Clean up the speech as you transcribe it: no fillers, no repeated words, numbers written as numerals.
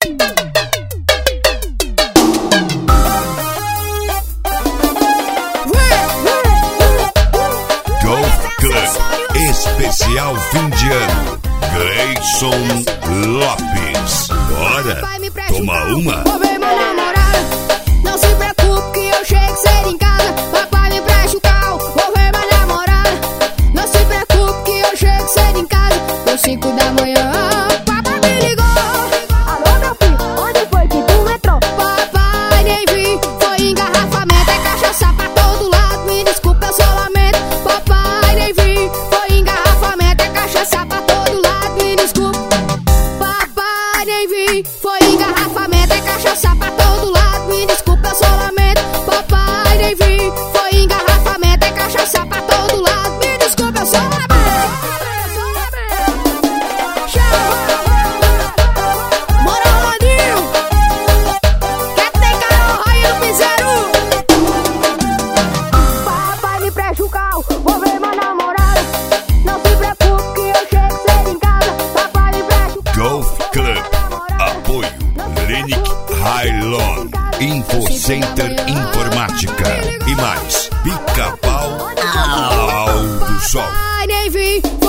Especial fim de ano, Gleison Lopes. Bora, toma uma. Vou ver meu namorado, não se preocupe que eu chego cedo em casa. Papai me presta o carro, vou ver minha namorada. Não se preocupe que eu chego cedo em casa. Deu 5 da manhã, papai me ligou. Alô meu filho, onde foi que tu entrou? Papai nem vi, foi engarrafamento. É cachaça pra todo lado, me desculpa eu só lamento. Papai nem vi, foi engarrafamento. É cachaça pra todo lado, me desculpa. Papai nem vi, foi engarrafamento. É cachaça pra todo lado, me desculpa eu só lamento. Papai nem vi, foi engarrafamento. É cachaça pra todo lado, me desculpa eu só lamento. Golf Club, apoio Lenic Hylon, Infocenter Informática e mais Pica-Pau do Sol. Papai nem vi,